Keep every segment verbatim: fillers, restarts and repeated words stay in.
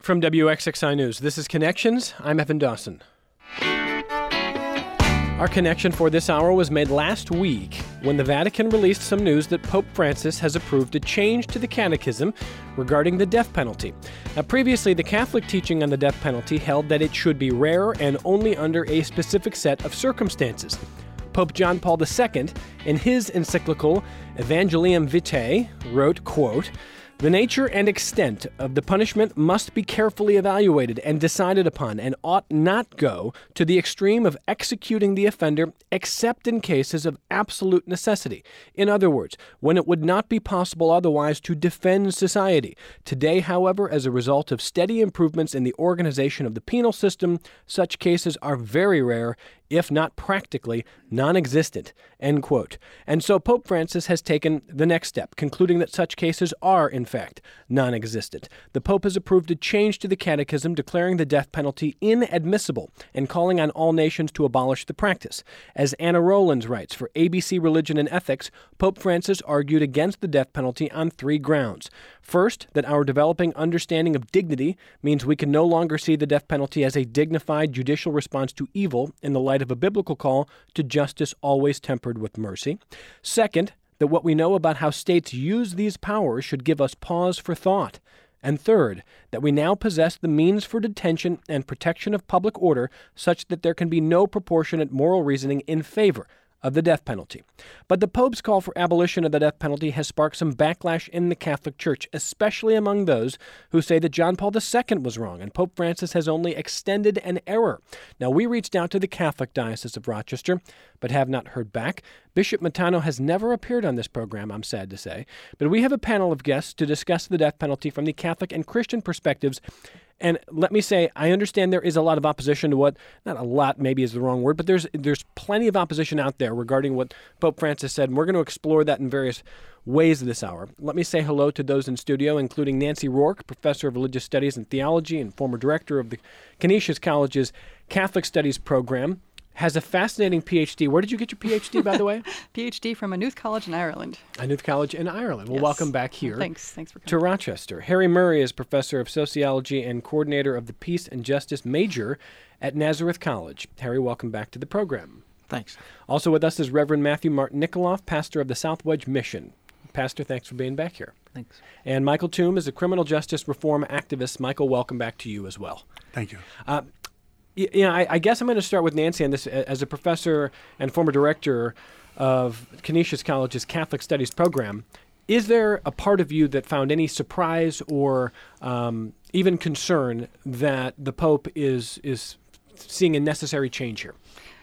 From W X X I News, this is Connections. I'm Evan Dawson. Our connection for this hour was made last week when the Vatican released some news that Pope Francis has approved a change to the catechism regarding the death penalty. Now, previously, the Catholic teaching on the death penalty held that it should be rare and only under a specific set of circumstances. Pope John Paul the Second, in his encyclical Evangelium Vitae, wrote, quote, "The nature and extent of the punishment must be carefully evaluated and decided upon, and ought not go to the extreme of executing the offender except in cases of absolute necessity. In other words, when it would not be possible otherwise to defend society. Today, however, as a result of steady improvements in the organization of the penal system, such cases are very rare, if not practically non-existent," end quote. And so Pope Francis has taken the next step, concluding that such cases are, in fact, non-existent. The Pope has approved a change to the catechism declaring the death penalty inadmissible and calling on all nations to abolish the practice. As Anna Rowlands writes for A B C Religion and Ethics, Pope Francis argued against the death penalty on three grounds. First, that our developing understanding of dignity means we can no longer see the death penalty as a dignified judicial response to evil in the light of a biblical call to justice always tempered with mercy. Second, that what we know about how states use these powers should give us pause for thought. And third, that we now possess the means for detention and protection of public order such that there can be no proportionate moral reasoning in favor of the death penalty. But the Pope's call for abolition of the death penalty has sparked some backlash in the Catholic Church, especially among those who say that John Paul the Second was wrong and Pope Francis has only extended an error. Now, we reached out to the Catholic Diocese of Rochester, but have not heard back. Bishop Matano has never appeared on this program, I'm sad to say, but we have a panel of guests to discuss the death penalty from the Catholic and Christian perspectives. And let me say, I understand there is a lot of opposition to what, not a lot maybe is the wrong word, but there's there's plenty of opposition out there regarding what Pope Francis said, and we're going to explore that in various ways this hour. Let me say hello to those in studio, including Nancy Rourke, professor of religious studies and theology and former director of the Canisius College's Catholic Studies program. Has a fascinating P H D. Where did you get your P H D, by the way? P H D from Maynooth College in Ireland. Maynooth College in Ireland. Well, yes. Welcome back here. Thanks. Thanks for coming. To Rochester. Harry Murray is professor of sociology and coordinator of the Peace and Justice major at Nazareth College. Harry, welcome back to the program. Thanks. Also with us is Reverend Matthew Martin Nikoloff, pastor of the South Wedge Mission. Pastor, thanks for being back here. Thanks. And Michael Toom is a criminal justice reform activist. Michael, welcome back to you as well. Thank you. Uh, You know, I, I guess I'm going to start with Nancy on this. As a professor and former director of Canisius College's Catholic Studies program, is there a part of you that found any surprise or um, even concern that the Pope is is seeing a necessary change here?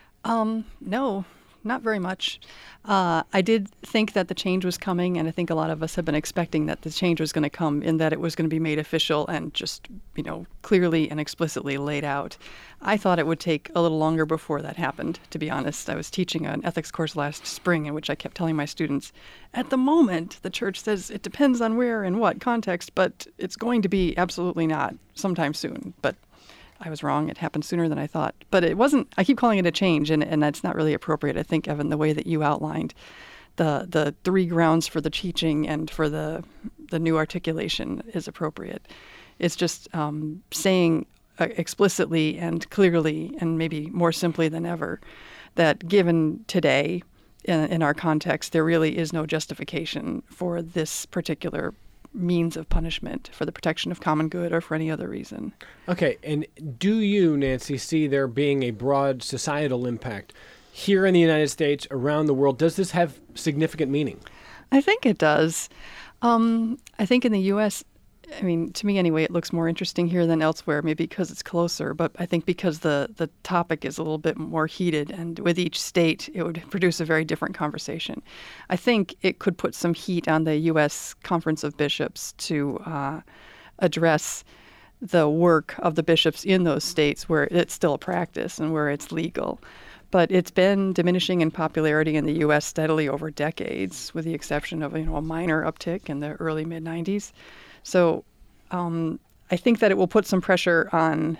Um, no, not very much. Uh, I did think that the change was coming, and I think a lot of us have been expecting that the change was going to come in that it was going to be made official and just, you know, clearly and explicitly laid out. I thought it would take a little longer before that happened, to be honest. I was teaching an ethics course last spring in which I kept telling my students, at the moment, the church says it depends on where and what context, but it's going to be absolutely not sometime soon. But I was wrong. It happened sooner than I thought. But it wasn't, I keep calling it a change, and, and that's not really appropriate. I think, Evan, the way that you outlined the the three grounds for the teaching and for the the new articulation is appropriate. It's just um, saying uh, explicitly and clearly and maybe more simply than ever that given today in, in our context, there really is no justification for this particular means of punishment for the protection of common good or for any other reason. Okay, and do you, Nancy, see there being a broad societal impact here in the United States, around the world? Does this have significant meaning? I think it does. Um, I think in the U S, I mean, to me anyway, it looks more interesting here than elsewhere, maybe because it's closer, but I think because the, the topic is a little bit more heated, and with each state, it would produce a very different conversation. I think it could put some heat on the U S Conference of Bishops to uh, address the work of the bishops in those states where it's still a practice and where it's legal. But it's been diminishing in popularity in the U S steadily over decades, with the exception of, you know, a minor uptick in the early mid nineties. So um, I think that it will put some pressure on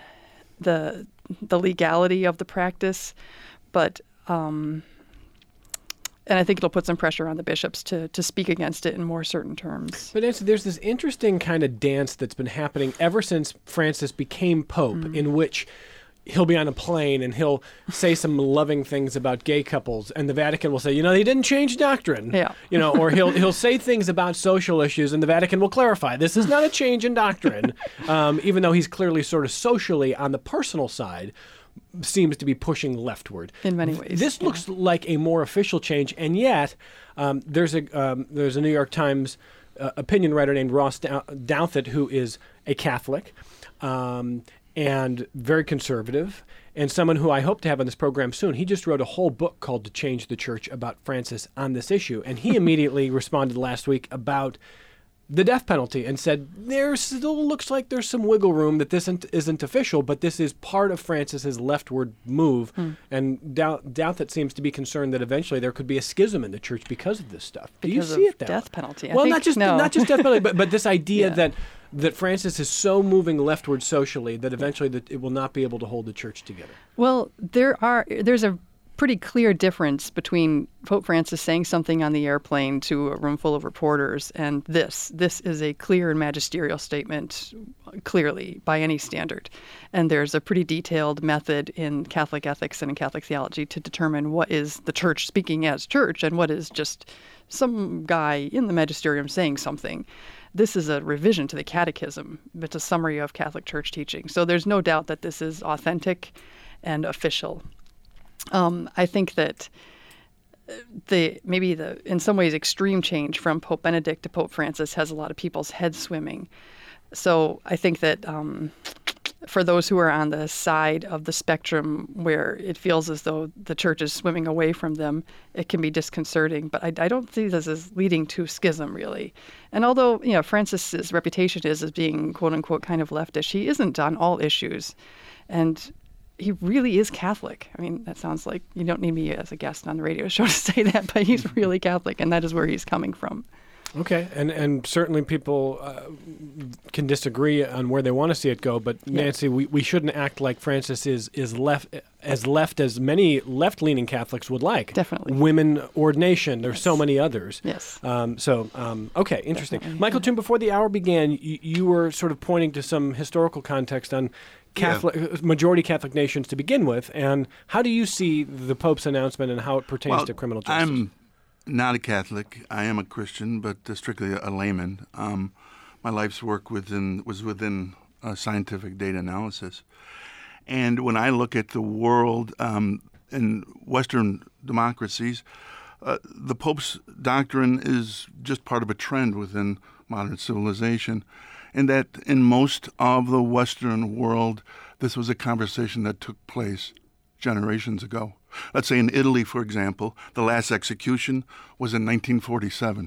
the the legality of the practice, but um, and I think it'll put some pressure on the bishops to to speak against it in more certain terms. But Nancy, there's this interesting kind of dance that's been happening ever since Francis became Pope, mm. in which he'll be on a plane and he'll say some loving things about gay couples, and the Vatican will say, you know, they didn't change doctrine. Yeah. You know, or he'll he'll say things about social issues, and the Vatican will clarify this is not a change in doctrine, um, even though he's clearly sort of socially on the personal side seems to be pushing leftward in many ways. This yeah. looks like a more official change, and yet um, there's a um, there's a New York Times uh, opinion writer named Ross Douthat who is a Catholic. Um, and very conservative, and someone who I hope to have on this program soon. He just wrote a whole book called To Change the Church about Francis on this issue, and he immediately responded last week about the death penalty and said, there still looks like there's some wiggle room, that this isn't, isn't official, but this is part of Francis's leftward move, mm. and doubt, doubt that seems to be concerned that eventually there could be a schism in the church because of this stuff. Do because you see of it that death way? penalty? I well, think, not just no. not just death penalty, but, but this idea yeah. that that Francis is so moving leftward socially that eventually that it will not be able to hold the church together. Well, there are there's a pretty clear difference between Pope Francis saying something on the airplane to a room full of reporters and this. This is a clear and magisterial statement, clearly, by any standard. And there's a pretty detailed method in Catholic ethics and in Catholic theology to determine what is the church speaking as church and what is just some guy in the magisterium saying something. This is a revision to the Catechism. It's a summary of Catholic Church teaching. So there's no doubt that this is authentic and official. Um, I think that the maybe the in some ways extreme change from Pope Benedict to Pope Francis has a lot of people's heads swimming. So I think that um, for those who are on the side of the spectrum where it feels as though the church is swimming away from them, it can be disconcerting. But I, I don't see this as leading to schism, really. And although, you know, Francis's reputation is as being, quote unquote, kind of leftish, he isn't on all issues. And he really is Catholic. I mean, that sounds like you don't need me as a guest on the radio show to say that, but he's really Catholic, and that is where he's coming from. Okay, and and certainly people uh, can disagree on where they want to see it go, but Nancy, yeah. we, we shouldn't act like Francis is, is left as left as many left-leaning Catholics would like. Definitely. Women ordination, there's yes. so many others. Yes. Um, so, um, okay, interesting. Definitely. Michael Toon, before the hour began, you, you were sort of pointing to some historical context on Catholic, yeah. majority Catholic nations to begin with, and how do you see the Pope's announcement and how it pertains well, to criminal justice? I'm not a Catholic. I am a Christian, but uh, strictly a layman. Um, my life's work within was within uh, scientific data analysis. And when I look at the world um, in Western democracies, uh, the Pope's doctrine is just part of a trend within modern civilization, and that in most of the Western world, this was a conversation that took place generations ago. Let's say in Italy, for example, the last execution was in nineteen forty-seven.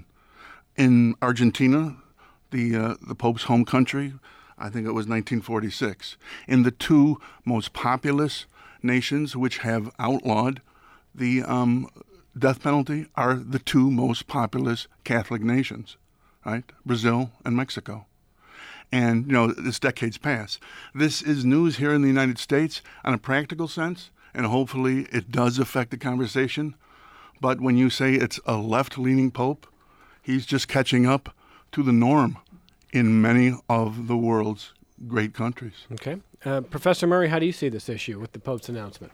In Argentina, the uh, the Pope's home country, I think it was nineteen forty-six. In the two most populous nations which have outlawed the um, death penalty are the two most populous Catholic nations, right? Brazil and Mexico. And, you know, this decade's pass. This is news here in the United States on a practical sense, and hopefully it does affect the conversation. But when you say it's a left-leaning pope, he's just catching up to the norm in many of the world's great countries. Okay. Uh, Professor Murray, how do you see this issue with the Pope's announcement?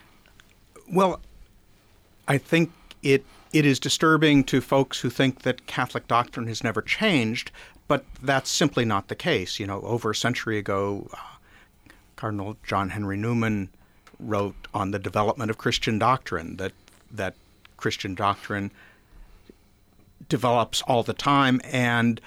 Well, I think it it is disturbing to folks who think that Catholic doctrine has never changed, but that's simply not the case. You know, over a century ago, uh, Cardinal John Henry Newman wrote on the development of Christian doctrine, that that Christian doctrine develops all the time, and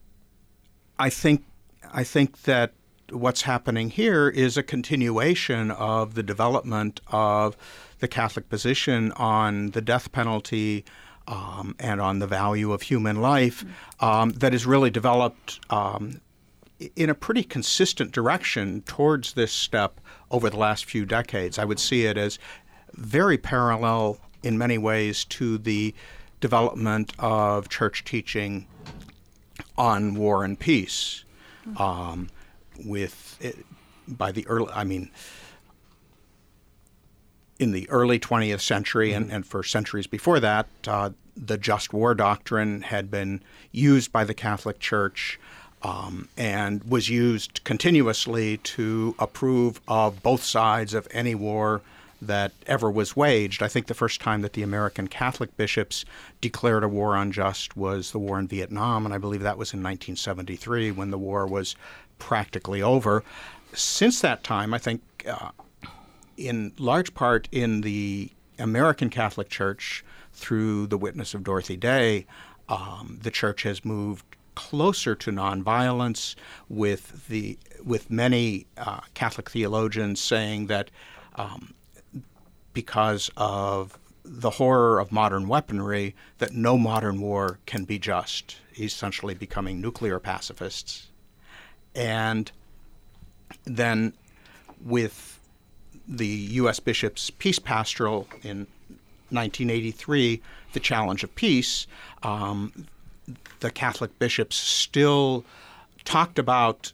I think I think that what's happening here is a continuation of the development of the Catholic position on the death penalty um, and on the value of human life um, that is really developed um, in a pretty consistent direction towards this step over the last few decades. I would see it as very parallel in many ways to the development of church teaching on war and peace. Um, with it, by the early, I mean, in the early twentieth century mm-hmm. and, and for centuries before that, uh, the just war doctrine had been used by the Catholic Church um, and was used continuously to approve of both sides of any war that ever was waged. I think the first time that the American Catholic bishops declared a war unjust was the war in Vietnam, and I believe that was in nineteen seventy-three when the war was practically over. Since that time, I think uh, in large part in the American Catholic Church, through the witness of Dorothy Day, um, the Church has moved closer to nonviolence, with the with many uh, Catholic theologians saying that um, because of the horror of modern weaponry, that no modern war can be just, essentially becoming nuclear pacifists. And then with the U S Bishop's Peace Pastoral in nineteen eighty-three, The Challenge of Peace, um, the Catholic bishops still talked about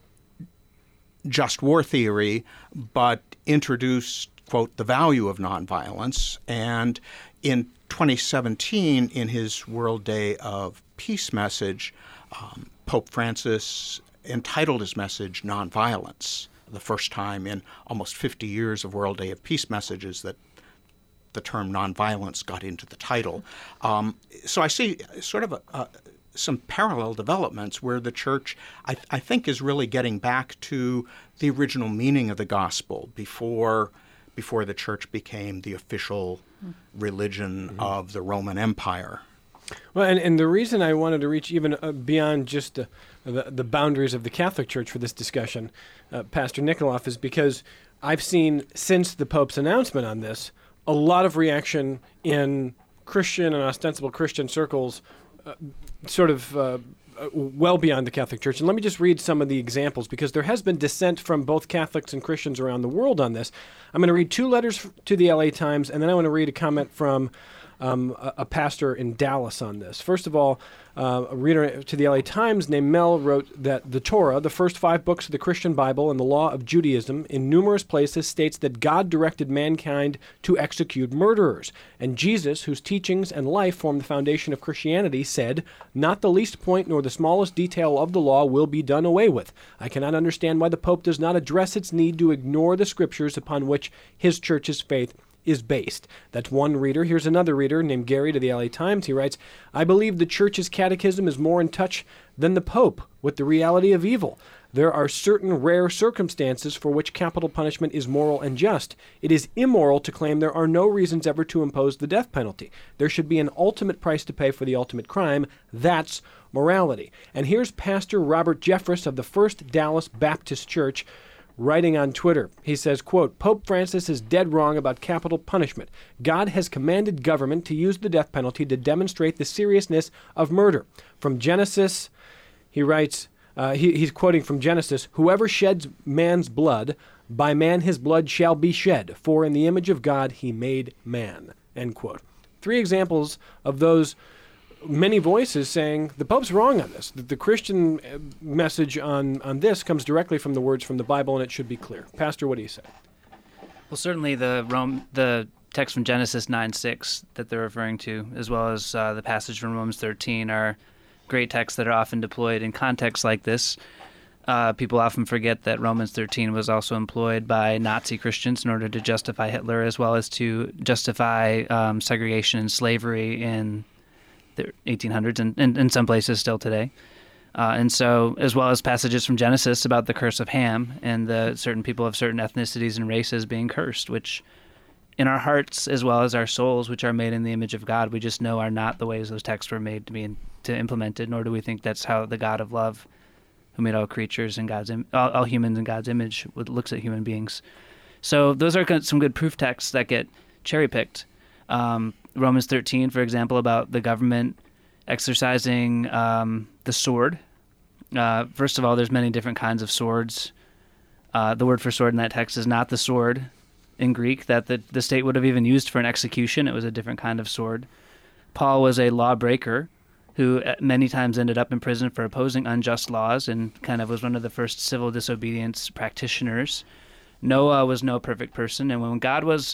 just war theory, but introduced, quote, the value of nonviolence. And in twenty seventeen, in his World Day of Peace message, um, Pope Francis entitled his message Nonviolence, the first time in almost fifty years of World Day of Peace messages that the term nonviolence got into the title. Um, so I see sort of a, a, some parallel developments where the Church, I, I think, is really getting back to the original meaning of the gospel before before the Church became the official religion mm-hmm. of the Roman Empire. Well, and, and the reason I wanted to reach even uh, beyond just uh, the, the boundaries of the Catholic Church for this discussion, uh, Pastor Nikoloff, is because I've seen, since the Pope's announcement on this, a lot of reaction in Christian and ostensible Christian circles, uh, sort of uh, uh, well beyond the Catholic Church. And let me just read some of the examples, because there has been dissent from both Catholics and Christians around the world on this. I'm going to read two letters to the L A Times, and then I want to read a comment from Um, a, a pastor in Dallas on this. First of all, uh, a reader to the L A Times named Mel wrote that the Torah, the first five books of the Christian Bible and the law of Judaism, in numerous places states that God directed mankind to execute murderers. And Jesus, whose teachings and life form the foundation of Christianity, said, "Not the least point nor the smallest detail of the law will be done away with. I cannot understand why the Pope does not address its need to ignore the scriptures upon which his church's faith is based." That's one reader. Here's another reader named Gary to the L A Times. He writes, "I believe the Church's catechism is more in touch than the Pope with the reality of evil. There are certain rare circumstances for which capital punishment is moral and just. It is immoral to claim there are no reasons ever to impose the death penalty. There should be an ultimate price to pay for the ultimate crime. That's morality." And here's Pastor Robert Jeffress of the First Dallas Baptist Church, writing on Twitter. He says, quote, "Pope Francis is dead wrong about capital punishment. God has commanded government to use the death penalty to demonstrate the seriousness of murder. From Genesis," he writes, uh, he, he's quoting from Genesis, "Whoever sheds man's blood, by man his blood shall be shed, for in the image of God he made man," end quote. Three examples of those many voices saying the Pope's wrong on this. The, the Christian message on, on this comes directly from the words from the Bible, and it should be clear. Pastor, what do you say? Well, certainly the Rome, the text from Genesis nine six that they're referring to, as well as uh, the passage from Romans thirteen, are great texts that are often deployed in contexts like this. Uh, people often forget that Romans thirteen was also employed by Nazi Christians in order to justify Hitler, as well as to justify um, segregation and slavery in the eighteen hundreds and in some places still today. Uh, and so, as well as passages from Genesis about the curse of Ham and the certain people of certain ethnicities and races being cursed, which in our hearts as well as our souls, which are made in the image of God, we just know are not the ways those texts were made to be in, to implemented, nor do we think that's how the God of love, who made all creatures in God's im- all, all humans in God's image, looks at human beings. So those are some good proof texts that get cherry-picked. Um, Romans thirteen, for example, about the government exercising um, the sword. Uh, first of all, there's many different kinds of swords. Uh, the word for sword in that text is not the sword in Greek that the, the state would have even used for an execution. It was a different kind of sword. Paul was a lawbreaker who many times ended up in prison for opposing unjust laws and kind of was one of the first civil disobedience practitioners. Noah was no perfect person, and when God was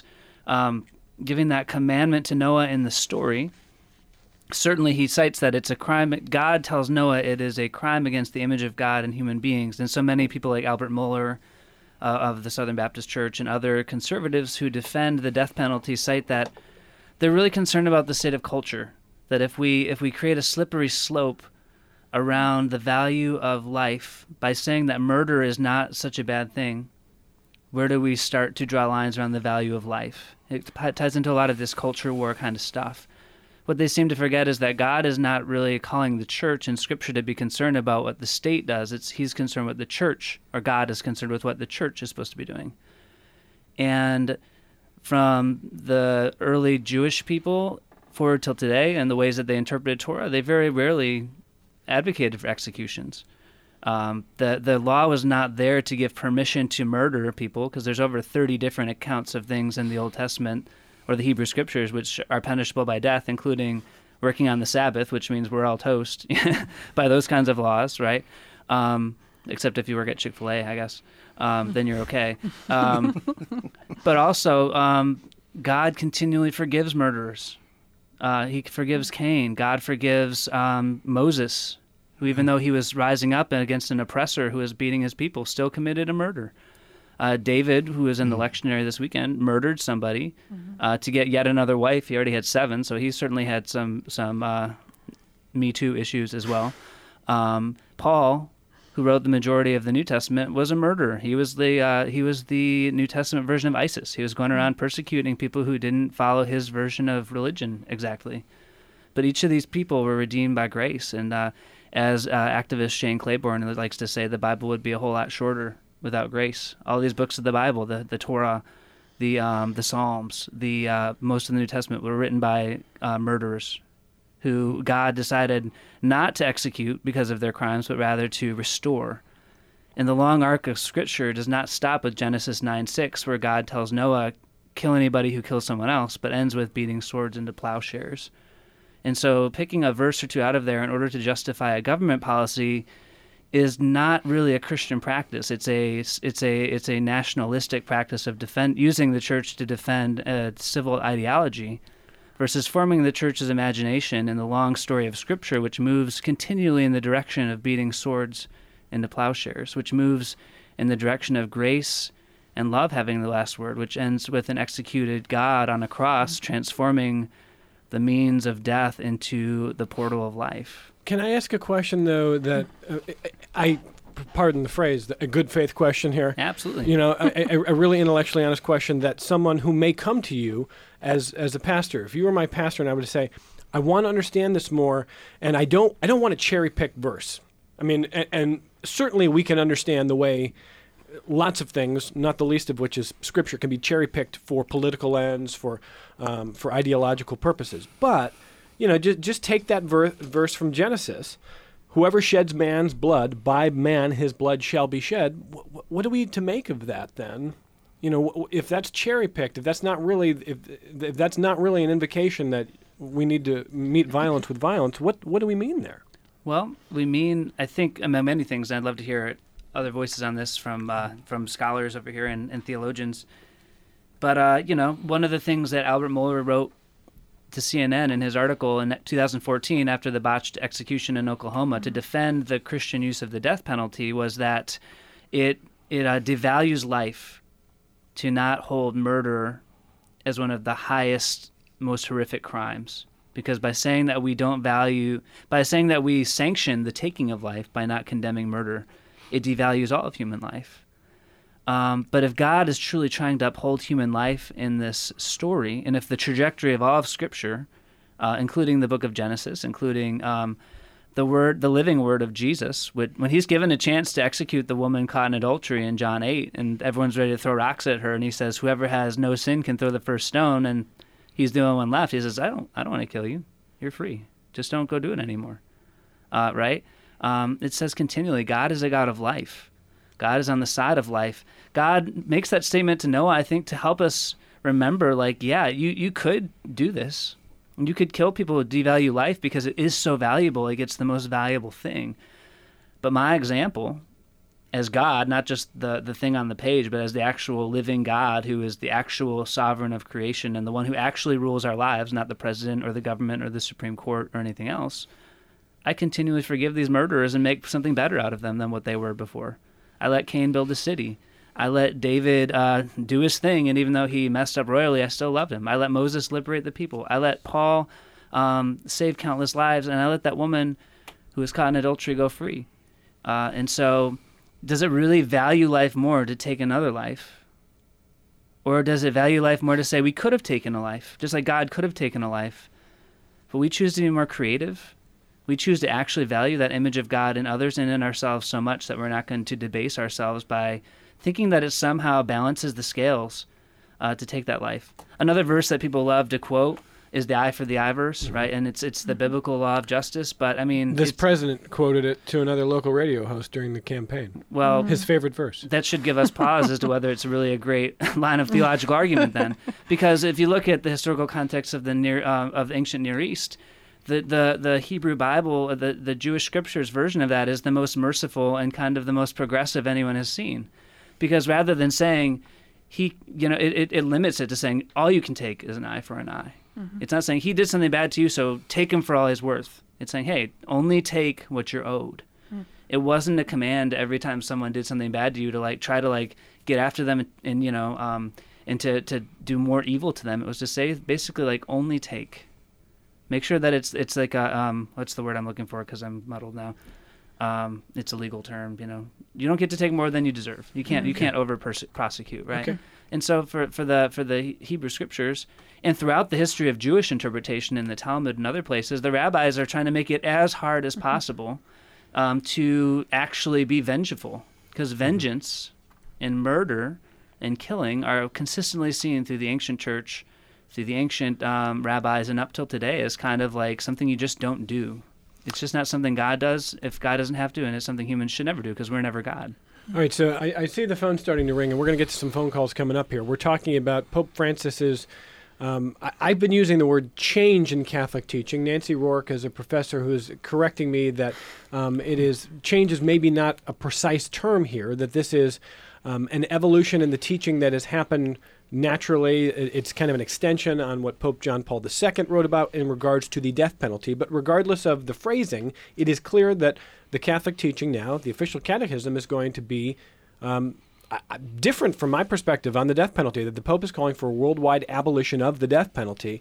um, giving that commandment to Noah in the story, certainly he cites that it's a crime. God tells Noah it is a crime against the image of God and human beings. And so many people like Albert Mohler uh, of the Southern Baptist Church and other conservatives who defend the death penalty cite that they're really concerned about the state of culture, that if we if we create a slippery slope around the value of life by saying that murder is not such a bad thing, where do we start to draw lines around the value of life? It ties into a lot of this culture war kind of stuff. What they seem to forget is that God is not really calling the church in Scripture to be concerned about what the state does. It's He's concerned with the church, or God is concerned with what the church is supposed to be doing. And from the early Jewish people forward till today and the ways that they interpreted Torah, they very rarely advocated for executions. Um, the the law was not there to give permission to murder people, because there's over thirty different accounts of things in the Old Testament or the Hebrew Scriptures which are punishable by death, including working on the Sabbath, which means we're all toast by those kinds of laws, right? Um, except if you work at Chick-fil-A, I guess. Um, then you're okay. Um, but also, um, God continually forgives murderers. Uh, he forgives Cain. God forgives um, Moses, who, even though he was rising up against an oppressor who was beating his people, still committed a murder. Uh, David, who was in the lectionary this weekend, murdered somebody mm-hmm. uh, to get yet another wife. He already had seven, so he certainly had some some uh, Me Too issues as well. Um, Paul, who wrote the majority of the New Testament, was a murderer. He was the uh, he was the New Testament version of ISIS. He was going around persecuting people who didn't follow his version of religion exactly. But each of these people were redeemed by grace, and uh, as uh, activist Shane Claiborne likes to say, the Bible would be a whole lot shorter without grace. All these books of the Bible, the the Torah, the um, the Psalms, the uh, most of the New Testament were written by uh, murderers, who God decided not to execute because of their crimes, but rather to restore. And the long arc of Scripture does not stop with Genesis nine six, where God tells Noah, kill anybody who kills someone else, but ends with beating swords into plowshares. And so picking a verse or two out of there in order to justify a government policy is not really a Christian practice. It's a it's a it's a nationalistic practice of defend using the church to defend a civil ideology, versus forming the church's imagination in the long story of Scripture, which moves continually in the direction of beating swords into plowshares, which moves in the direction of grace and love having the last word, which ends with an executed God on a cross transforming the means of death into the portal of life. Can I ask a question, though, that uh, I, pardon the phrase, a good faith question here? Absolutely. You know, a, a, a really intellectually honest question that someone who may come to you as as a pastor, if you were my pastor and I would say, I want to understand this more, and I don't I don't want to cherry pick verse. I mean, and, and certainly we can understand the way lots of things, not the least of which is Scripture, can be cherry picked for political ends, for um, for ideological purposes. But you know, just just take that ver- verse from Genesis. Whoever sheds man's blood, by man his blood shall be shed. W- what are we to make of that then? You know, if that's cherry picked, if that's not really, if, if that's not really an invocation that we need to meet violence with violence, what what do we mean there? Well, we mean, I think, among many things, and I'd love to hear other voices on this from uh, from scholars over here and, and theologians. But uh, you know, one of the things that Albert Mohler wrote to C N N in his article in two thousand fourteen after the botched execution in Oklahoma to defend the Christian use of the death penalty was that it it uh, devalues life to not hold murder as one of the highest, most horrific crimes. Because by saying that we don't value, by saying that we sanction the taking of life by not condemning murder, it devalues all of human life. Um, but if God is truly trying to uphold human life in this story, and if the trajectory of all of Scripture, uh, including the book of Genesis, including um, the word, the living word of Jesus, would, when he's given a chance to execute the woman caught in adultery in John eight, and everyone's ready to throw rocks at her, and he says, whoever has no sin can throw the first stone, and he's the only one left. He says, I don't, I don't want to kill you. You're free. Just don't go do it anymore. Uh, right? Um, it says continually, God is a God of life. God is on the side of life. God makes that statement to Noah, I think, to help us remember, like, yeah, you, you could do this. You could kill people who devalue life because it is so valuable. Like, it's the most valuable thing. But my example as God, not just the, the thing on the page, but as the actual living God who is the actual sovereign of creation and the one who actually rules our lives, not the president or the government or the Supreme Court or anything else, I continually forgive these murderers and make something better out of them than what they were before. I let Cain build a city. I let David uh, do his thing, and even though he messed up royally, I still loved him. I let Moses liberate the people. I let Paul um, save countless lives, and I let that woman who was caught in adultery go free. Uh, and so does it really value life more to take another life? Or does it value life more to say we could have taken a life, just like God could have taken a life, but we choose to be more creative? We choose to actually value that image of God in others and in ourselves so much that we're not going to debase ourselves by thinking that it somehow balances the scales uh, to take that life. Another verse that people love to quote is the eye for the eye verse, mm-hmm. right? And it's it's the biblical law of justice, but I mean... This president quoted it to another local radio host during the campaign. Well... Mm-hmm. His favorite verse. That should give us pause as to whether it's really a great line of theological argument then. Because if you look at the historical context of the near uh, of the ancient Near East, the, the, the Hebrew Bible, the, the Jewish scriptures version of that is the most merciful and kind of the most progressive anyone has seen. Because rather than saying, he, you know, it, it, it limits it to saying, all you can take is an eye for an eye. Mm-hmm. It's not saying he did something bad to you, so take him for all he's worth. It's saying, hey, only take what you're owed. Mm. It wasn't a command every time someone did something bad to you to like try to like get after them and, and you know, um, and to, to do more evil to them. It was to say basically like only take. Make sure that it's it's like a, um, what's the word I'm looking for because I'm muddled now. Um, it's a legal term, you know. You don't get to take more than you deserve. You can't. Okay. You can't over prosecute, right? Okay. And so for for the for the Hebrew scriptures, and throughout the history of Jewish interpretation in the Talmud and other places, the rabbis are trying to make it as hard as possible um, to actually be vengeful, because vengeance and murder and killing are consistently seen through the ancient church, through the ancient um, rabbis, and up till today as kind of like something you just don't do. It's just not something God does if God doesn't have to, and it's something humans should never do because we're never God. All right, so I, I see the phone starting to ring, and we're going to get to some phone calls coming up here. We're talking about Pope Francis's, um, I, I've been using the word change in Catholic teaching. Nancy Rourke is a professor who is correcting me that um, it is, change is maybe not a precise term here, that this is um, an evolution in the teaching that has happened naturally. It's kind of an extension on what Pope John Paul the Second wrote about in regards to the death penalty. But regardless of the phrasing, it is clear that the Catholic teaching now, the official catechism, is going to be um, different from my perspective on the death penalty, that the Pope is calling for a worldwide abolition of the death penalty.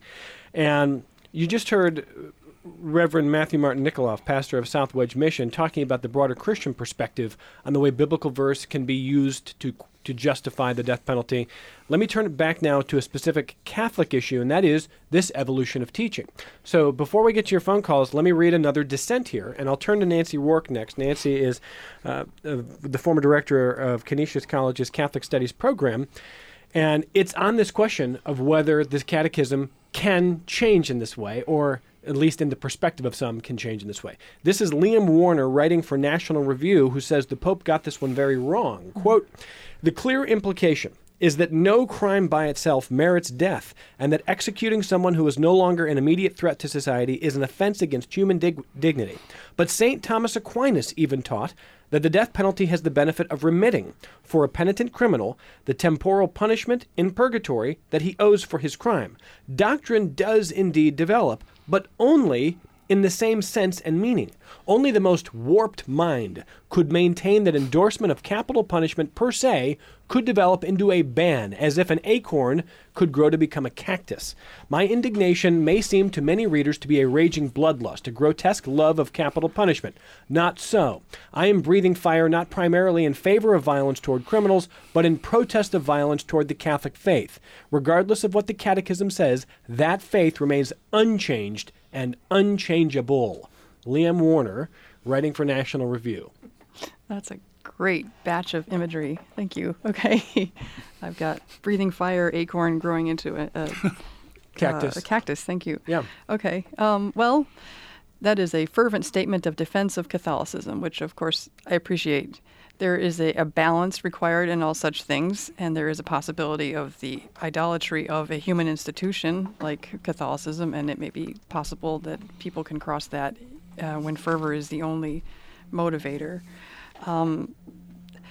And you just heard Reverend Matthew Martin Nikoloff, pastor of South Wedge Mission, talking about the broader Christian perspective on the way biblical verse can be used to to justify the death penalty. Let me turn it back now to a specific Catholic issue, and that is this evolution of teaching. So before we get to your phone calls, let me read another dissent here, and I'll turn to Nancy Rourke next. Nancy is uh, uh, the former director of Canisius College's Catholic Studies program, and it's on this question of whether this catechism can change in this way, or at least in the perspective of some, can change in this way. This is Liam Warner writing for National Review, who says the Pope got this one very wrong. Quote, "The clear implication is that no crime by itself merits death, and that executing someone who is no longer an immediate threat to society is an offense against human dig- dignity. But Saint Thomas Aquinas even taught that the death penalty has the benefit of remitting for a penitent criminal the temporal punishment in purgatory that he owes for his crime. Doctrine does indeed develop, but only in the same sense and meaning. Only the most warped mind could maintain that endorsement of capital punishment per se could develop into a ban, as if an acorn could grow to become a cactus. My indignation may seem to many readers to be a raging bloodlust, a grotesque love of capital punishment. Not so. I am breathing fire not primarily in favor of violence toward criminals, but in protest of violence toward the Catholic faith. Regardless of what the Catechism says, that faith remains unchanged and unchangeable." Liam Warner, writing for National Review. That's a great batch of imagery. Thank you. Okay. I've got breathing fire, acorn growing into a, a cactus. Uh, a cactus. Thank you. Yeah. Okay. Um, well, that is a fervent statement of defense of Catholicism, which, of course, I appreciate. There is a, a balance required in all such things, and there is a possibility of the idolatry of a human institution like Catholicism, and it may be possible that people can cross that uh, when fervor is the only motivator. Um,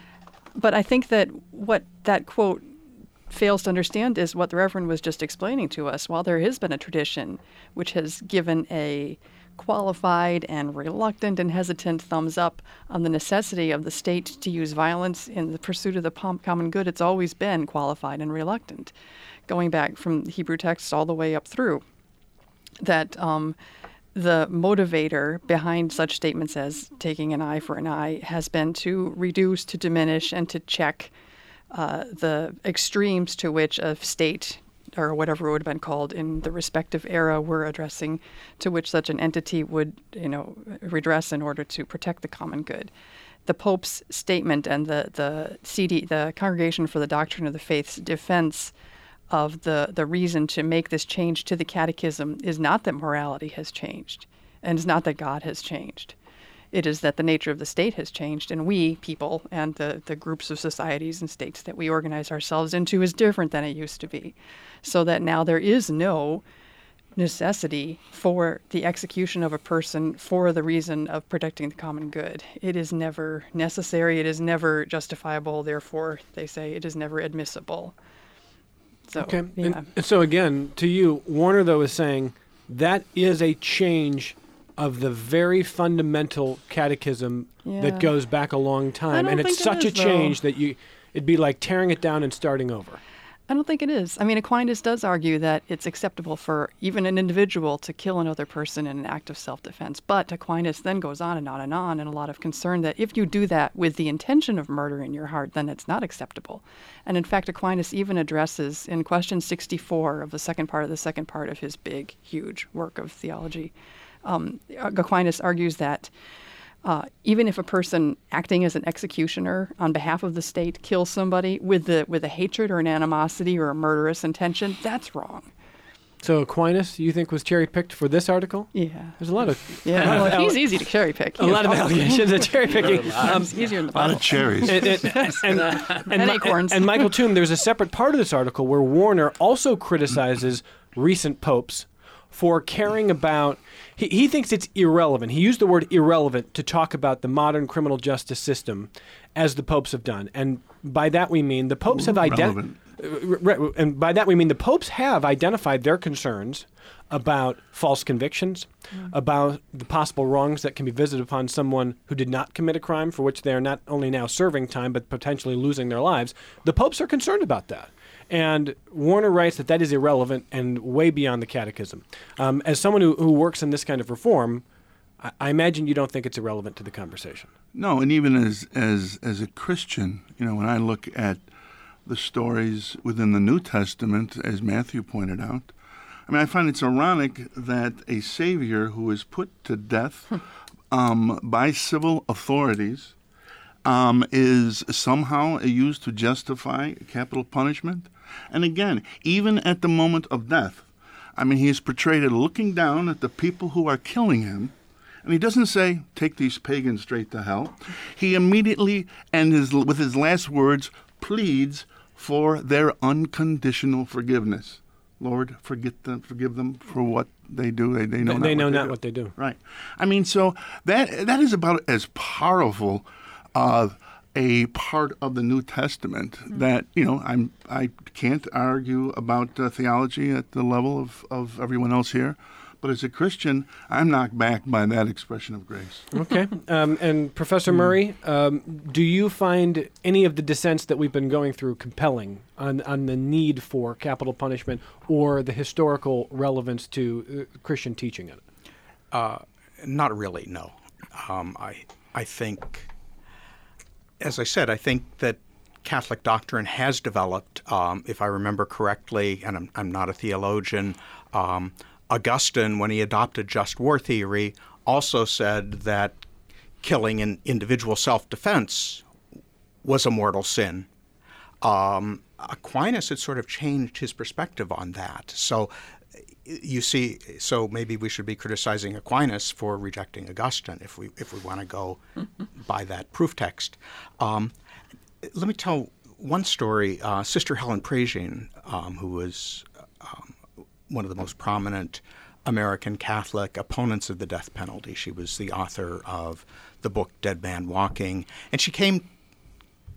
but I think that what that quote fails to understand is what the Reverend was just explaining to us. While there has been a tradition which has given a qualified and reluctant and hesitant thumbs up on the necessity of the state to use violence in the pursuit of the common good, it's always been qualified and reluctant, going back from the Hebrew text all the way up through. That um, the motivator behind such statements as taking an eye for an eye has been to reduce, to diminish, and to check uh, the extremes to which a state, or whatever it would have been called in the respective era we're addressing, to which such an entity would, you know, redress in order to protect the common good. The Pope's statement and the the C D, the Congregation for the Doctrine of the Faith's defense of the, the reason to make this change to the catechism is not that morality has changed, and it's not that God has changed. It is that the nature of the state has changed, and we, people, and the, the groups of societies and states that we organize ourselves into is different than it used to be. So that now there is no necessity for the execution of a person for the reason of protecting the common good. It is never necessary, it is never justifiable, therefore, they say, it is never admissible. So, okay. Yeah. And, and so again, to you, Warner, though, is saying that is a change of the very fundamental catechism Yeah. that goes back a long time. I don't And it's think it such is, a change that you it'd be like tearing it down and starting over. I don't think it is. I mean, Aquinas does argue that it's acceptable for even an individual to kill another person in an act of self-defense. But Aquinas then goes on and on and on, and a lot of concern that if you do that with the intention of murder in your heart, then it's not acceptable. And in fact, Aquinas even addresses in question sixty-four of the second part of the second part of his big, huge work of theology, um, Aquinas argues that Uh, even if a person acting as an executioner on behalf of the state kills somebody with the with a hatred or an animosity or a murderous intention, that's wrong. So Aquinas, you think, was cherry-picked for this article? Yeah. There's a lot of... Yeah, a lot well, of he's alle- easy to cherry pick. A lot of allegations of cherry-picking. Um, It's easier in the A lot Bible. of cherries. and, and, and, and, And Mi- acorns. and Michael Toom, there's a separate part of this article where Warner also criticizes recent popes for caring about, he, he thinks it's irrelevant. He used the word irrelevant to talk about the modern criminal justice system as the popes have done. And by that we mean the popes have identified, and by that we mean the popes have identified their concerns about false convictions, mm. about the possible wrongs that can be visited upon someone who did not commit a crime for which they are not only now serving time but potentially losing their lives. The popes are concerned about that. And Warner writes that that is irrelevant and way beyond the catechism. Um, as someone who, who works in this kind of reform, I, I imagine you don't think it's irrelevant to the conversation. No, and even as, as, as a Christian, you know, when I look at the stories within the New Testament, as Matthew pointed out, I mean, I find it's ironic that a Savior who is put to death um, by civil authorities um, is somehow used to justify capital punishment. And again, even at the moment of death, I mean, he is portrayed as looking down at the people who are killing him, and he doesn't say, take these pagans straight to hell. He immediately, and his, with his last words, pleads for their unconditional forgiveness. Lord, forget them, forgive them for what they do. They, they know, they not, know what, not they what they do. Right. I mean, so that that is about as powerful uh, a part of the New Testament mm-hmm. that, you know, I'm, I can't argue about uh, theology at the level of, of everyone else here. But as a Christian, I'm knocked back by that expression of grace. Okay. Um, and Professor Murray, um, do you find any of the dissents that we've been going through compelling on, on the need for capital punishment or the historical relevance to uh, Christian teaching in it? Uh, not really, no. Um, I I think, as I said, I think that Catholic doctrine has developed, um, if I remember correctly, and I'm, I'm not a theologian, um, Augustine, when he adopted just war theory, also said that killing in individual self-defense was a mortal sin. Um, Aquinas had sort of changed his perspective on that. So you see, so maybe we should be criticizing Aquinas for rejecting Augustine if we if we want to go by that proof text. Um, let me tell one story. Uh, Sister Helen Prejean, um, who was um, one of the most prominent American Catholic opponents of the death penalty. She was the author of the book Dead Man Walking, and she came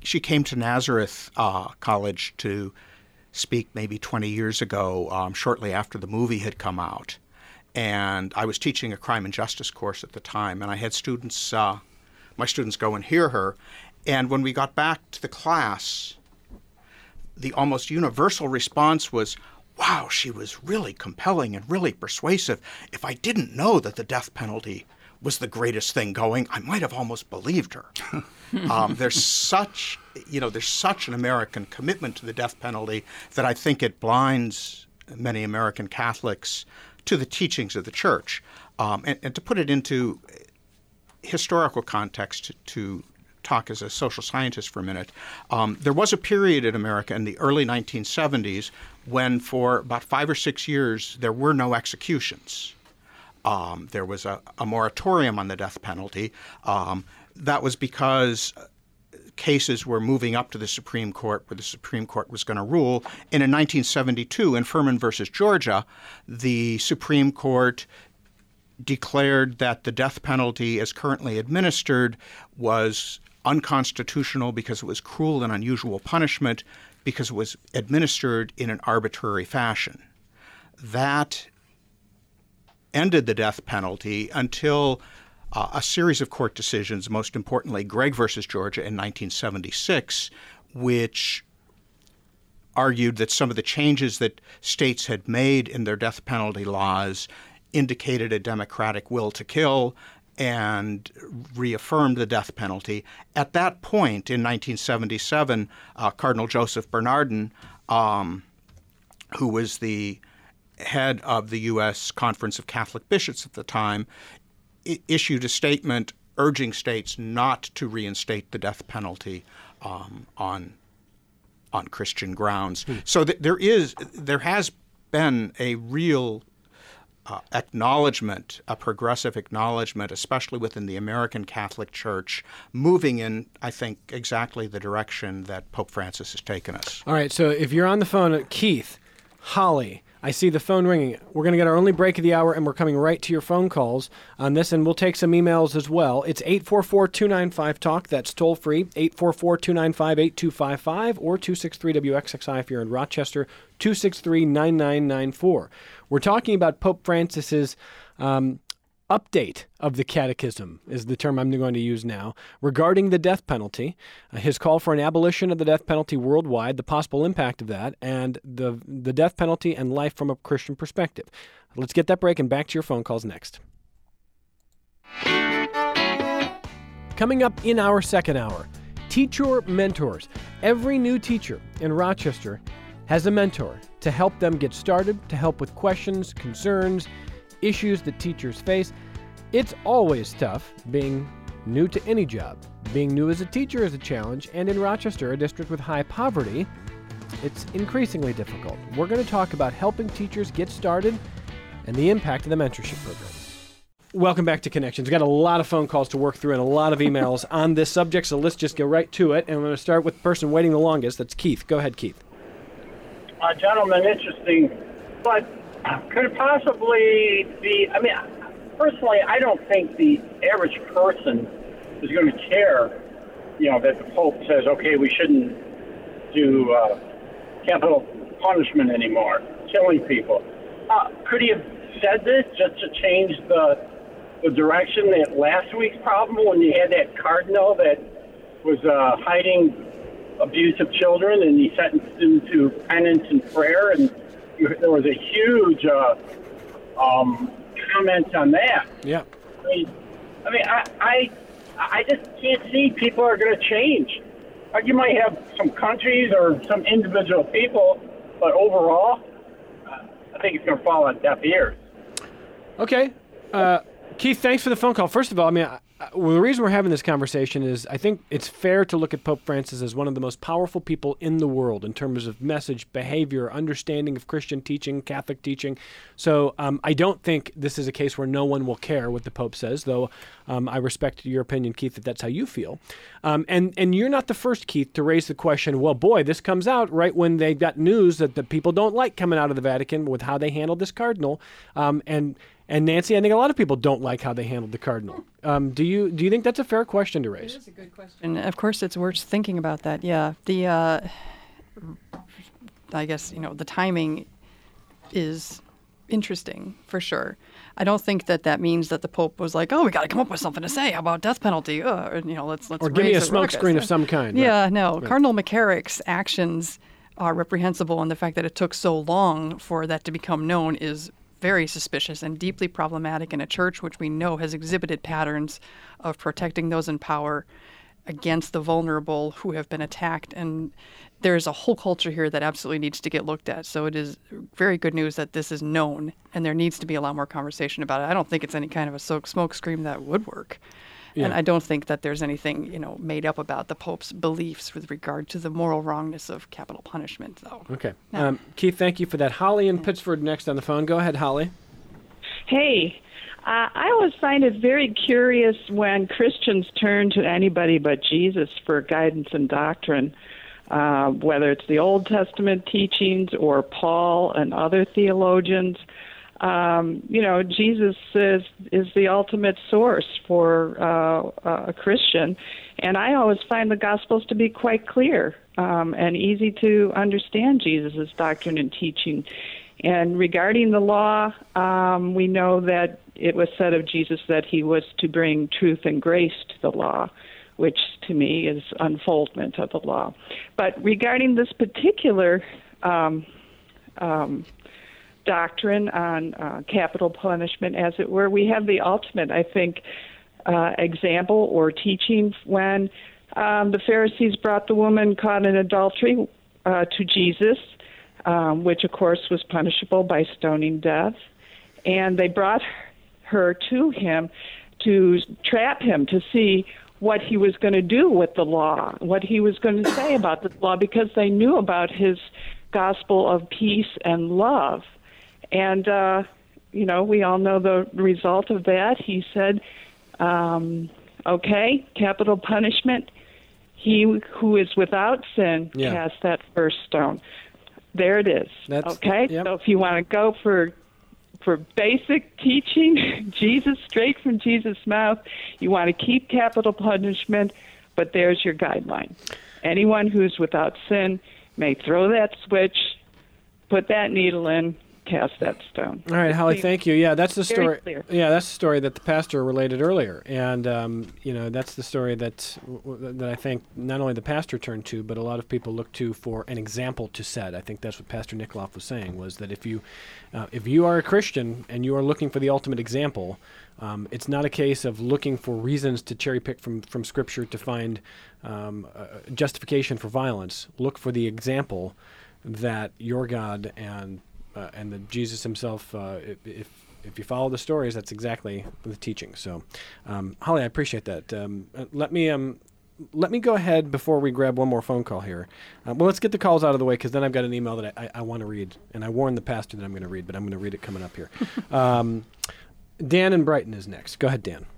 she came to Nazareth uh, College to speak maybe twenty years ago, um, shortly after the movie had come out. And I was teaching a crime and justice course at the time, and I had students, uh, my students go and hear her. And when we got back to the class, the almost universal response was, wow, she was really compelling and really persuasive. If I didn't know that the death penalty was the greatest thing going, I might have almost believed her. um, there's such, you know, there's such an American commitment to the death penalty that I think it blinds many American Catholics to the teachings of the Church. Um, and, and to put it into historical context, to, to talk as a social scientist for a minute, um, there was a period in America in the early nineteen seventies when for about five or six years there were no executions. Um, there was a, a moratorium on the death penalty. Um, that was because cases were moving up to the Supreme Court where the Supreme Court was going to rule. And in nineteen seventy-two, in Furman versus Georgia, the Supreme Court declared that the death penalty as currently administered was unconstitutional because it was cruel and unusual punishment because it was administered in an arbitrary fashion. That ended the death penalty until uh, a series of court decisions, most importantly Gregg versus Georgia in nineteen seventy-six, which argued that some of the changes that states had made in their death penalty laws indicated a democratic will to kill and reaffirmed the death penalty. At that point in nineteen seventy-seven, uh, Cardinal Joseph Bernardin, um, who was the head of the U S Conference of Catholic Bishops at the time, I- issued a statement urging states not to reinstate the death penalty um, on on Christian grounds. Hmm. So th- there is there has been a real Uh, acknowledgement, a progressive acknowledgement, especially within the American Catholic Church, moving in, I think, exactly the direction that Pope Francis has taken us. All right, so if you're on the phone, Keith, Holly, I see the phone ringing. We're going to get our only break of the hour, and we're coming right to your phone calls on this, and we'll take some emails as well. It's eight four four, two nine five, talk. That's toll free, eight four four, two nine five, eight two five five, or two six three W X X I if you're in Rochester, two six three, nine nine nine four. We're talking about Pope Francis's um, update of the Catechism, is the term I'm going to use now, regarding the death penalty, uh, his call for an abolition of the death penalty worldwide, the possible impact of that, and the the death penalty and life from a Christian perspective. Let's get that break and back to your phone calls next. Coming up in our second hour, Teacher Mentors. Every new teacher in Rochester has a mentor to help them get started, to help with questions, concerns, issues that teachers face. It's always tough being new to any job. Being new as a teacher is a challenge, and in Rochester, a district with high poverty, it's increasingly difficult. We're going to talk about helping teachers get started and the impact of the mentorship program. Welcome back to Connections. We've got a lot of phone calls to work through and a lot of emails on this subject, so let's just go right to it. And we're going to start with the person waiting the longest. That's Keith. Go ahead, Keith. Uh, gentlemen, interesting, but could it possibly be, I mean, personally, I don't think the average person is going to care, you know, that the Pope says, okay, we shouldn't do uh, capital punishment anymore, killing people. Uh, could he have said this just to change the, the direction that last week's problem when you had that cardinal that was uh, hiding abuse of children, and he sentenced them to penance and prayer, and you, there was a huge uh, um, comment on that. Yeah. I mean, I mean, I, I, I just can't see people are going to change. Like, you might have some countries or some individual people, but overall, uh, I think it's going to fall on deaf ears. Okay. Uh, Keith, thanks for the phone call. First of all, I mean, I, well, the reason we're having this conversation is I think it's fair to look at Pope Francis as one of the most powerful people in the world in terms of message, behavior, understanding of Christian teaching, Catholic teaching. So um, I don't think this is a case where no one will care what the Pope says, though um, I respect your opinion, Keith, if that's how you feel. Um, and, and you're not the first, Keith, to raise the question, well, boy, this comes out right when they got news that the people don't like coming out of the Vatican with how they handled this cardinal. Um, and And Nancy, I think a lot of people don't like how they handled the cardinal. Um, do you do you think that's a fair question to raise? It is a good question. And of course, it's worth thinking about that. Yeah, the uh, I guess you know the timing is interesting for sure. I don't think that that means that the Pope was like, "Oh, we got to come up with something to say about death penalty." Uh, or, you know, let's let's or give me a raise the ruckus. smokescreen of some kind. Yeah, right. no. Right. Cardinal McCarrick's actions are reprehensible, and the fact that it took so long for that to become known is very suspicious and deeply problematic in a church which we know has exhibited patterns of protecting those in power against the vulnerable who have been attacked. And there's a whole culture here that absolutely needs to get looked at. So it is very good news that this is known, and there needs to be a lot more conversation about it. I don't think it's any kind of a smoke screen that would work. Yeah. And I don't think that there's anything, you know, made up about the Pope's beliefs with regard to the moral wrongness of capital punishment, though. Okay. No. Um, Keith, thank you for that. Holly in Pittsford next on the phone. Go ahead, Holly. Hey, uh, I always find it very curious when Christians turn to anybody but Jesus for guidance and doctrine, uh, whether it's the Old Testament teachings or Paul and other theologians. Um, you know, Jesus is, is the ultimate source for uh, a Christian, and I always find the Gospels to be quite clear um, and easy to understand Jesus' doctrine and teaching. And regarding the law, um, we know that it was said of Jesus that he was to bring truth and grace to the law, which to me is unfoldment of the law. But regarding this particular um, um doctrine on uh, capital punishment, as it were, we have the ultimate, I think, uh, example or teaching when um, the Pharisees brought the woman caught in adultery uh, to Jesus, um, which, of course, was punishable by stoning death. And they brought her to him to trap him, to see what he was going to do with the law, what he was going to say about the law, because they knew about his gospel of peace and love. And, uh, you know, we all know the result of that. He said, um, okay, capital punishment, he who is without sin yeah. cast that first stone. There it is. That's, okay? Yep. So if you want to go for for basic teaching, Jesus, straight from Jesus' mouth, you want to keep capital punishment, but there's your guideline. Anyone who's without sin may throw that switch, put that needle in, cast that stone. All right, Holly, thank you. Yeah, that's the Very story. clear. Yeah, that's the story that the pastor related earlier, and um, you know that's the story that that I think not only the pastor turned to, but a lot of people look to for an example to set. I think that's what Pastor Nikoloff was saying, was that if you uh, if you are a Christian and you are looking for the ultimate example, um, it's not a case of looking for reasons to cherry pick from from Scripture to find um, uh, justification for violence. Look for the example that your God and Uh, and that Jesus himself, uh, if if you follow the stories, that's exactly the teaching. So, um, Holly, I appreciate that. Um, uh, let me um, let me go ahead before we grab one more phone call here. Uh, well, let's get the calls out of the way, because then I've got an email that I, I, I want to read, and I warned the pastor that I'm going to read, but I'm going to read it coming up here. um, Dan in Brighton is next. Go ahead, Dan.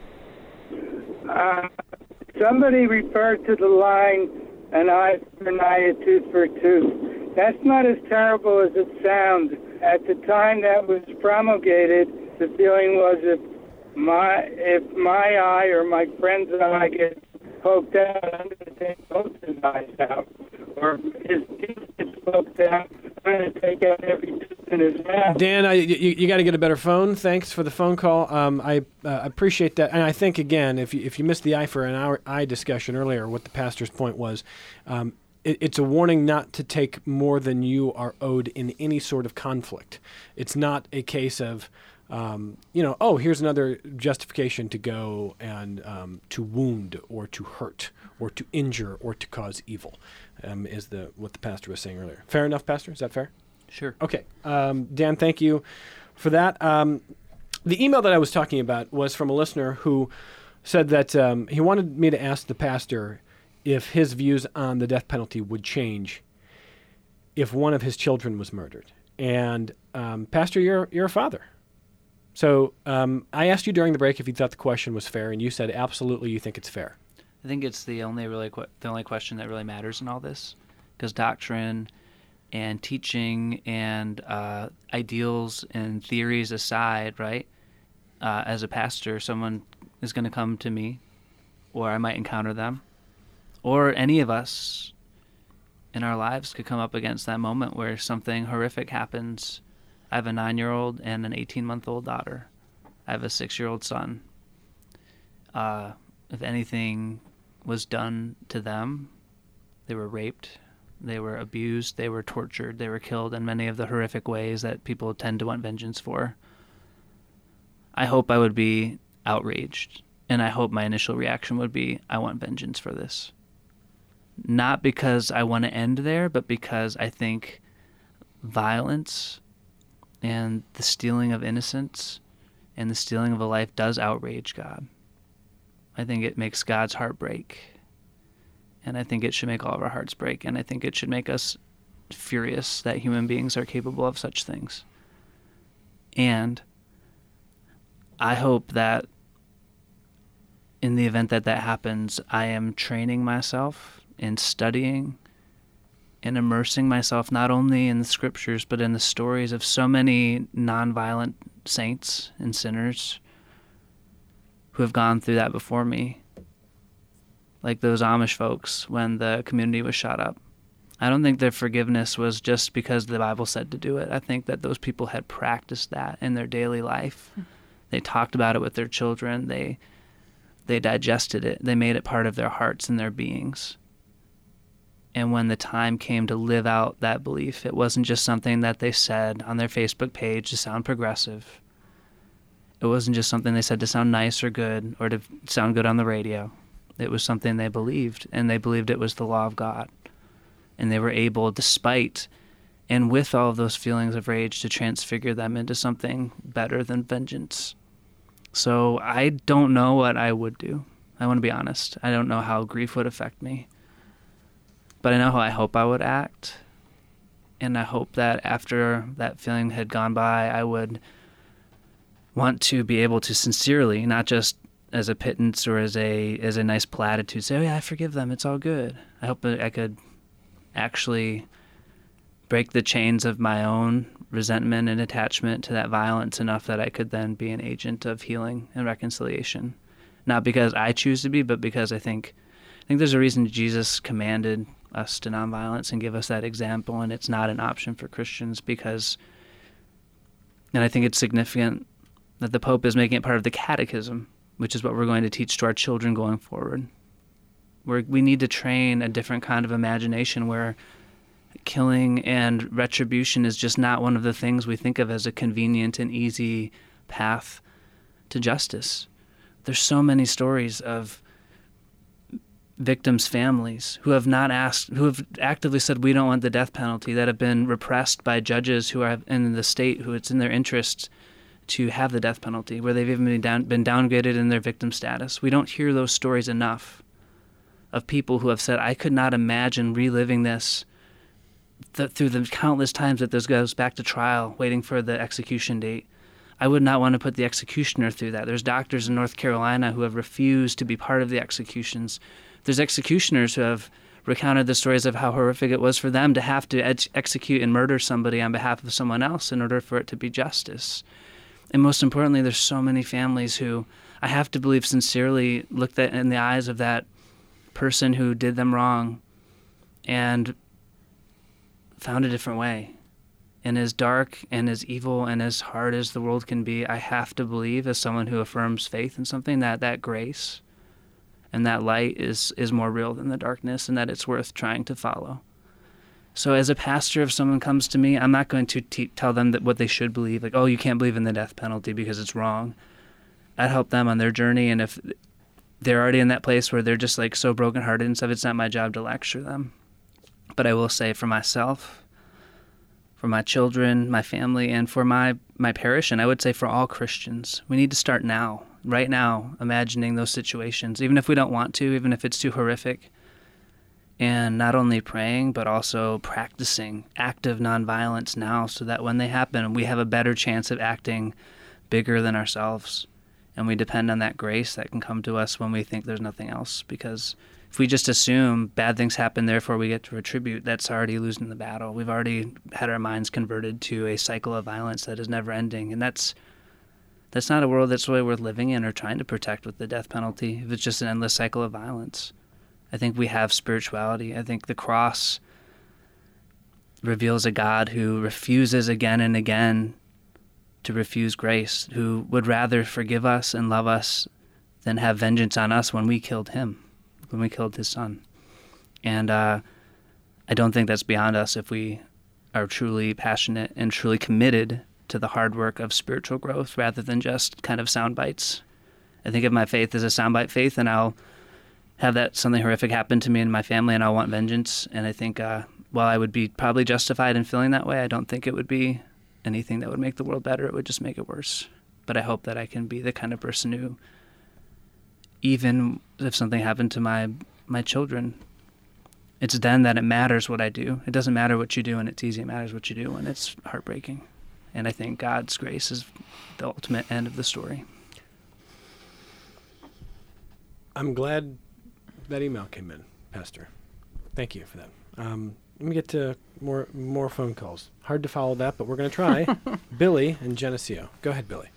Uh, somebody referred to the line, an eye for an eye, a tooth for a tooth. That's not as terrible as it sounds. At the time that was promulgated, the feeling was if my if my eye or my friend's eye gets poked out, I'm going to take both his eyes out. Or his teeth gets poked out, I'm going to take out every tooth in his mouth. Dan, I, you, you got to get a better phone. Thanks for the phone call. Um, I uh, appreciate that. And I think, again, if you, if you missed the eye for an hour, eye discussion earlier, what the pastor's point was, um, it's a warning not to take more than you are owed in any sort of conflict. It's not a case of, um, you know, oh, here's another justification to go and um, to wound or to hurt or to injure or to cause evil, um, is the what the pastor was saying earlier. Fair enough, Pastor? Is that fair? Sure. Okay. Um, Dan, thank you for that. Um, the email that I was talking about was from a listener who said that um, he wanted me to ask the pastor if his views on the death penalty would change if one of his children was murdered. And um, Pastor, you're you're a father. So um, I asked you during the break if you thought the question was fair, and you said absolutely you think it's fair. I think it's the only really que- the only question that really matters in all this, because doctrine and teaching and uh, ideals and theories aside, right? Uh, as a pastor, someone is going to come to me, or I might encounter them, or any of us in our lives could come up against that moment where something horrific happens. I have a nine-year-old and an eighteen-month-old daughter. I have a six-year-old son. Uh, if anything was done to them, they were raped, they were abused, they were tortured, they were killed in many of the horrific ways that people tend to want vengeance for. I hope I would be outraged, and I hope my initial reaction would be, I want vengeance for this. Not because I want to end there, but because I think violence and the stealing of innocence and the stealing of a life does outrage God. I think it makes God's heart break. And I think it should make all of our hearts break. And I think it should make us furious that human beings are capable of such things. And I hope that in the event that that happens, I am training myself in studying and immersing myself not only in the scriptures, but in the stories of so many nonviolent saints and sinners who have gone through that before me. Like those Amish folks when the community was shot up. I don't think their forgiveness was just because the Bible said to do it. I think that those people had practiced that in their daily life. Mm-hmm. They talked about it with their children. They they digested it. They made it part of their hearts and their beings. And when the time came to live out that belief, it wasn't just something that they said on their Facebook page to sound progressive. It wasn't just something they said to sound nice or good or to sound good on the radio. It was something they believed, and they believed it was the law of God. And they were able, despite and with all of those feelings of rage, to transfigure them into something better than vengeance. So I don't know what I would do. I want to be honest. I don't know how grief would affect me. But I know how I hope I would act. And I hope that after that feeling had gone by, I would want to be able to sincerely, not just as a pittance or as a as a nice platitude, say, oh yeah, I forgive them, it's all good. I hope that I could actually break the chains of my own resentment and attachment to that violence enough that I could then be an agent of healing and reconciliation. Not because I choose to be, but because I think I think there's a reason Jesus commanded us to nonviolence and give us that example, and it's not an option for Christians because, and I think it's significant that the Pope is making it part of the catechism, which is what we're going to teach to our children going forward. We're, we need to train a different kind of imagination where killing and retribution is just not one of the things we think of as a convenient and easy path to justice. There's so many stories of victims' families who have not asked, who have actively said we don't want the death penalty, that have been repressed by judges who are in the state who it's in their interest to have the death penalty, where they've even been, down, been downgraded in their victim status. We don't hear those stories enough of people who have said, I could not imagine reliving this th- through the countless times that this goes back to trial, waiting for the execution date. I would not want to put the executioner through that. There's doctors in North Carolina who have refused to be part of the executions. There's executioners who have recounted the stories of how horrific it was for them to have to ed- execute and murder somebody on behalf of someone else in order for it to be justice. And most importantly, there's so many families who I have to believe sincerely looked at in the eyes of that person who did them wrong and found a different way. And as dark and as evil and as hard as the world can be, I have to believe, as someone who affirms faith in something, that that grace and that light is, is more real than the darkness, and that it's worth trying to follow. So as a pastor, if someone comes to me, I'm not going to te- tell them that what they should believe, like, oh, you can't believe in the death penalty because it's wrong. I'd help them on their journey, and if they're already in that place where they're just like so brokenhearted and stuff, it's not my job to lecture them. But I will say for myself, for my children, my family, and for my, my parish, and I would say for all Christians, we need to start now, right now, imagining those situations, even if we don't want to, even if it's too horrific. And not only praying, but also practicing active nonviolence now so that when they happen, we have a better chance of acting bigger than ourselves. And we depend on that grace that can come to us when we think there's nothing else. Because if we just assume bad things happen, therefore we get to retribute, that's already losing the battle. We've already had our minds converted to a cycle of violence that is never ending. And that's that's not a world that's really worth living in or trying to protect with the death penalty, if it's just an endless cycle of violence. I think we have spirituality. I think the cross reveals a God who refuses again and again to refuse grace, who would rather forgive us and love us than have vengeance on us when we killed him, when we killed his son. And uh, I don't think that's beyond us if we are truly passionate and truly committed to the hard work of spiritual growth rather than just kind of sound bites. I think if my faith is a soundbite faith, then I'll have that something horrific happen to me and my family, and I'll want vengeance. And I think uh, while I would be probably justified in feeling that way, I don't think it would be anything that would make the world better. It would just make it worse. But I hope that I can be the kind of person who, even if something happened to my my children, it's then that it matters what I do. It doesn't matter what you do when it's easy. It matters what you do when it's heartbreaking. And I think God's grace is the ultimate end of the story. I'm glad that email came in, Pastor. Thank you for that. Um, let me get to more more phone calls. Hard to follow that, but we're going to try. Billy and Geneseo. Go ahead, Billy.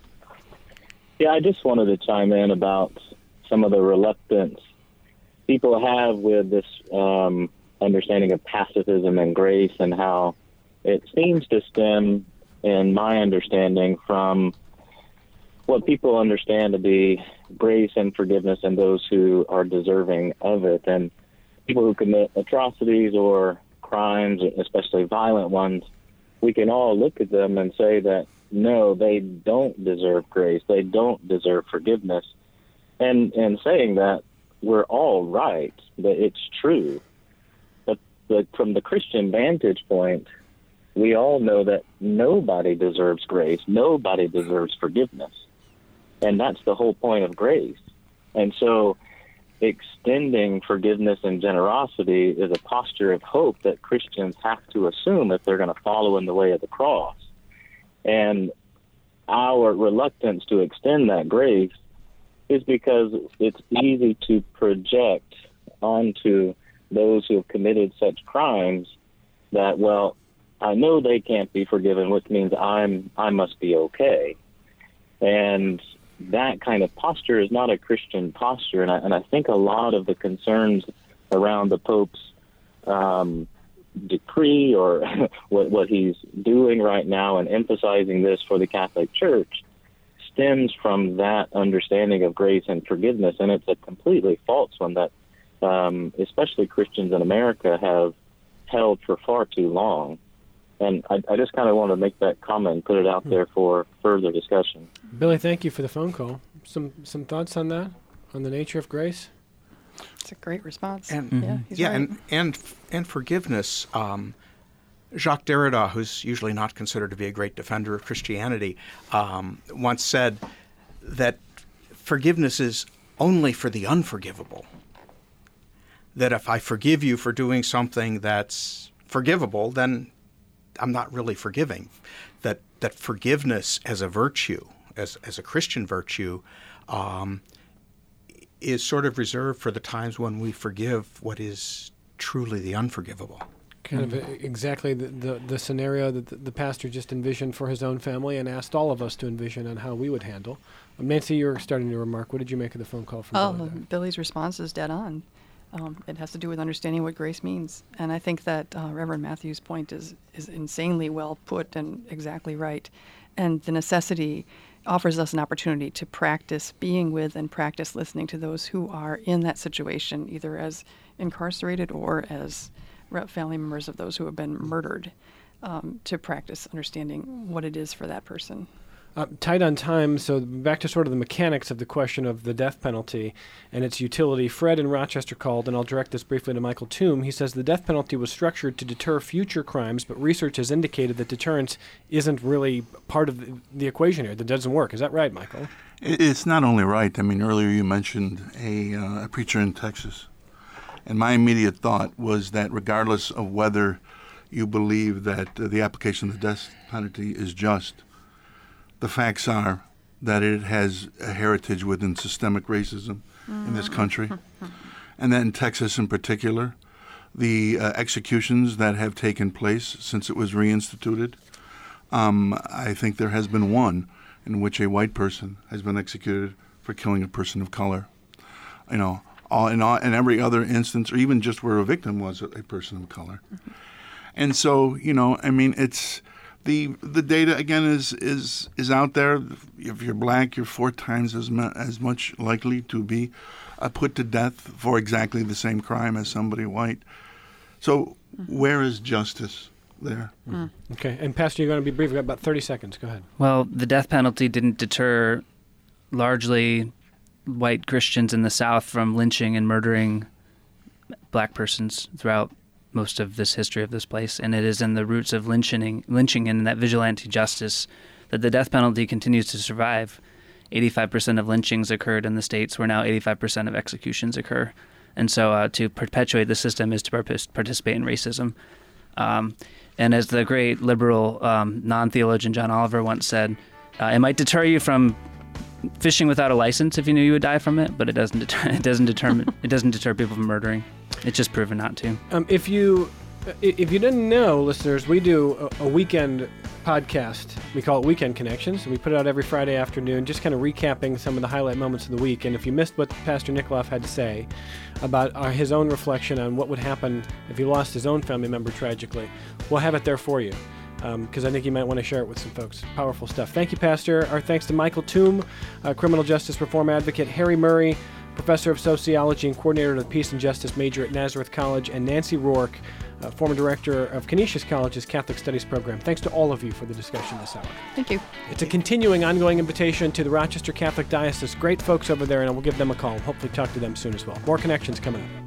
Yeah, I just wanted to chime in about some of the reluctance people have with this um, understanding of pacifism and grace, and how it seems to stem, in my understanding, from what people understand to be grace and forgiveness in those who are deserving of it. And people who commit atrocities or crimes, especially violent ones, we can all look at them and say that, no, they don't deserve grace. They don't deserve forgiveness. And in saying that, we're all right, that it's true. But, but from the Christian vantage point, we all know that nobody deserves grace. Nobody deserves forgiveness. And that's the whole point of grace. And so extending forgiveness and generosity is a posture of hope that Christians have to assume if they're going to follow in the way of the cross. And our reluctance to extend that grace is because it's easy to project onto those who have committed such crimes that, well, I know they can't be forgiven, which means I'm I must be okay. And that kind of posture is not a Christian posture. And I, and I think a lot of the concerns around the Pope's um, decree or what, what he's doing right now and emphasizing this for the Catholic Church stems from that understanding of grace and forgiveness. And it's a completely false one that um, especially Christians in America have held for far too long. And I, I just kind of want to make that comment and put it out there for further discussion. Billy, thank you for the phone call. Some some thoughts on that, on the nature of grace? It's a great response. And mm-hmm. yeah, he's yeah, right. and and and forgiveness. Um, Jacques Derrida, who's usually not considered to be a great defender of Christianity, um, once said that forgiveness is only for the unforgivable. That if I forgive you for doing something that's forgivable, then I'm not really forgiving. That that forgiveness as a virtue, as as a Christian virtue, um, is sort of reserved for the times when we forgive what is truly the unforgivable. Kind of exactly the, the, the scenario that the, the pastor just envisioned for his own family and asked all of us to envision on how we would handle. Um, Nancy, you were starting to remark. What did you make of the phone call from Oh, Billy? Billy's response is dead on. Um, it has to do with understanding what grace means. And I think that uh, Reverend Matthews' point is, is insanely well put and exactly right. And the necessity offers us an opportunity to practice being with and practice listening to those who are in that situation, either as incarcerated or as family members of those who have been murdered, um, to practice understanding what it is for that person. Uh, tight on time, so back to sort of the mechanics of the question of the death penalty and its utility. Fred in Rochester called, and I'll direct this briefly to Michael Toom. He says the death penalty was structured to deter future crimes, but research has indicated that deterrence isn't really part of the, the equation here. That doesn't work. Is that right, Michael? It's not only right. I mean, earlier you mentioned a, uh, a preacher in Texas, and my immediate thought was that regardless of whether you believe that uh, the application of the death penalty is just, the facts are that it has a heritage within systemic racism mm. in this country. and then in Texas in particular, the uh, executions that have taken place since it was reinstituted. Um, I think there has been one in which a white person has been executed for killing a person of color. You know, all in, all, in every other instance, or even just where a victim was a, a person of color. Mm-hmm. And so, you know, I mean, it's the the data again is is is out there. If you're black, you're four times as mu- as much likely to be uh, put to death for exactly the same crime as somebody white. So, mm-hmm. where is justice there? Mm. Okay, and Pastor, you're going to be brief. We've got about thirty seconds. Go ahead. Well, the death penalty didn't deter largely white Christians in the South from lynching and murdering black persons throughout most of this history of this place, and it is in the roots of lynching, lynching and that vigilante justice that the death penalty continues to survive. eighty-five percent of lynchings occurred in the states where now eighty-five percent of executions occur. And so uh, to perpetuate the system is to participate in racism. Um, and as the great liberal um, non-theologian John Oliver once said, uh, it might deter you from fishing without a license if you knew you would die from it, but it doesn't deter, it doesn't determine it doesn't deter people from murdering. It's just proven not to. Um, if you if you didn't know, listeners, we do a, a weekend podcast. We call it Weekend Connections, and we put it out every Friday afternoon, just kind of recapping some of the highlight moments of the week. And if you missed what Pastor Nikoloff had to say about uh, his own reflection on what would happen if he lost his own family member tragically, we'll have it there for you. Because um, I think you might want to share it with some folks. Powerful stuff. Thank you, Pastor. Our thanks to Michael Toom, uh, criminal justice reform advocate, Harry Murray, professor of sociology and coordinator of the Peace and Justice major at Nazareth College, and Nancy Rourke, uh, former director of Canisius College's Catholic Studies program. Thanks to all of you for the discussion this hour. Thank you. It's a continuing, ongoing invitation to the Rochester Catholic Diocese. Great folks over there, and we'll give them a call. Hopefully talk to them soon as well. More connections coming up.